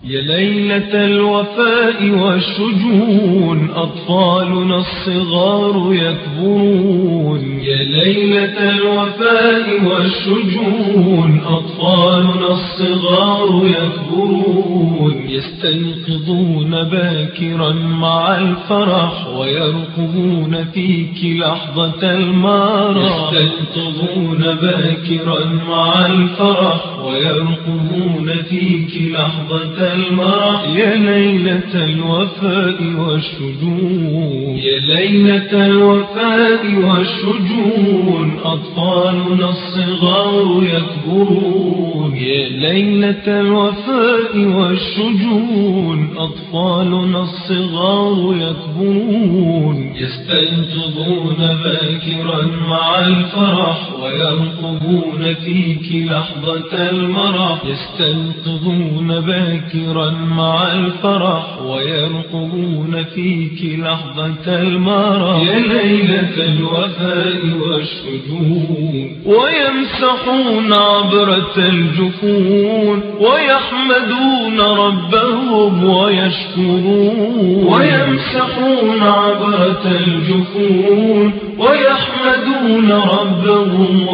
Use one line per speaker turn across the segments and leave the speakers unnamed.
يا ليلة الوفاء والشجون أطفالنا الصغار يكبرون. يا ليلة الوفاء والشجون أطفالنا الصغار يكبرون. يستيقظون باكرا مع الفرح ويرقبون فيك لحظة المرح. يستيقظون باكرا مع الفرح ويرقبون فيك لحظة المرح. يا ليلة الوفاء والشجون. يا ليلة الوفاء والشجون أطفالنا الصغار يكبرون. يا ليلة الوفاء والشجون أطفالنا الصغار يكبرون. يستيقظون باكرا مع الفرح ويرقبون فيك لحظة المرح. يستيقظون باكرا مع الفرح ويرقبون فيك لحظة المرح. يا ليلة الوفاء والشجون. ويمسحون عبرة الجفون ويحمدون ربهم ويشكرون. ويمسحون عبرة الجفون ويحمدون ربهم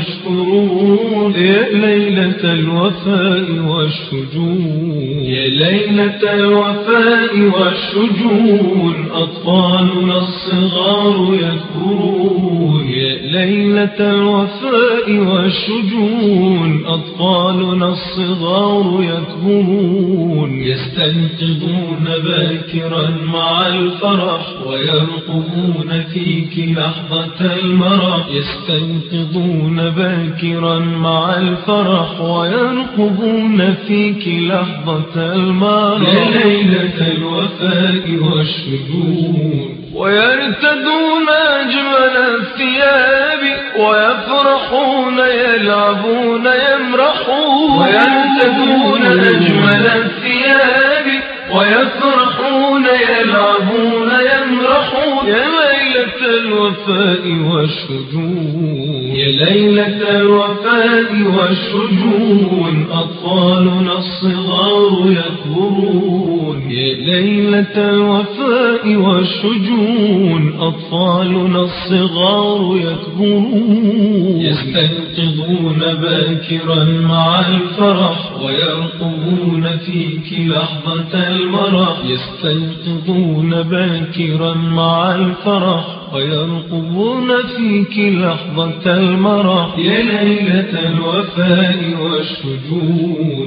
ويشكرون. يا ليلة الوفاء والشجون. يا ليلة الوفاء والشجون أطفالنا الصغار يكبرون. يا ليلة الوفاء والشجون أطفالنا الصغار يكبرون. يستيقظون باكرا مع الفرح ويرقبون فيك لحظة المرح. يستيقظون باكرا مع الفرح ويرقبون فيك لحظة المرح. يا ليلة الوفاء والشجون. ويرتدون أجمل الثياب ويفرحون يلعبون يمرحون. ويرتدون أجمل الثياب ويفرحون يلعبون يمرحون. يا ليلة الوفاء والشجون. يا ليلة الوفاء والشجون أطفالنا الصغار يكبرون. يا ليلة الوفاء والشجون أطفالنا الصغار يكبرون. يستيقظون باكرا مع الفرح ويرقبون فيك لحظة المرح. يستيقظون باكرا مع الفرح ويرقبون فيك لحظة المرح. يا ليلة الوفاء والشجون.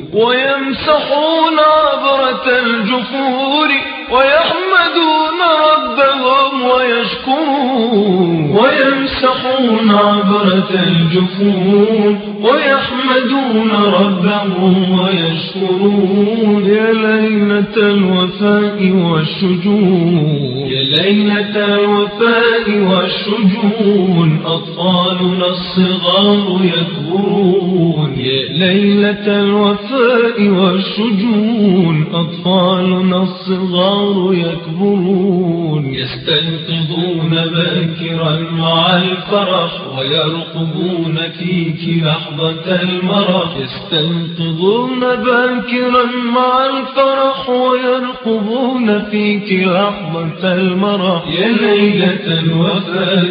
ويمسحون عبرة الجفور ويحمدون ربهم ويشكرون. ويمسحون عبرة الجفور ويحمدون ربهم ويشكرون. يا ليلة الوفاء والشجون. يا ليلة الوفاء والشجون أطفالنا الصغار يكبرون. يا ليلة الوفاء والشجون أطفالنا الصغار يكبرون. يستيقظون باكرا مع الفرح ويرقبون فيك لحظة المرح. يستيقظون باكرا مع الفرح ويرقبون فيك لحظة المرح. يا ليلة الوفاء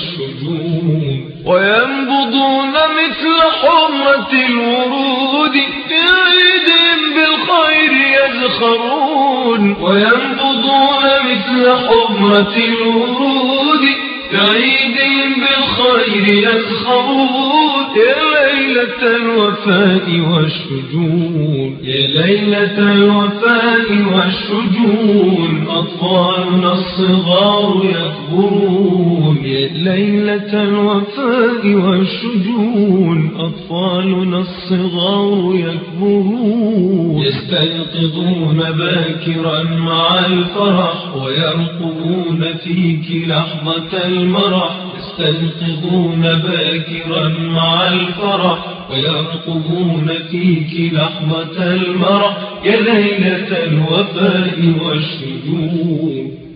والشجون. وينبضون مثل حمرة الورود في عيدهم بالخير يزخرون. وينبضون مثل حمرة الورود في عيدهم بالخير يزخرون. يا ليلة الوفاء والشجون. يا ليلة الوفاء والشجون أطفالنا الصغار يكبرون. يا ليلة الوفاء والشجون أطفالنا الصغار يكبرون. يستيقظون باكرا مع الفرح ويرقبون فيك لحظة المرح. يستيقظون باكرا مع الفرح ويرقبون فيك لحظة المرح. يا ليلة الوفاء والشجون.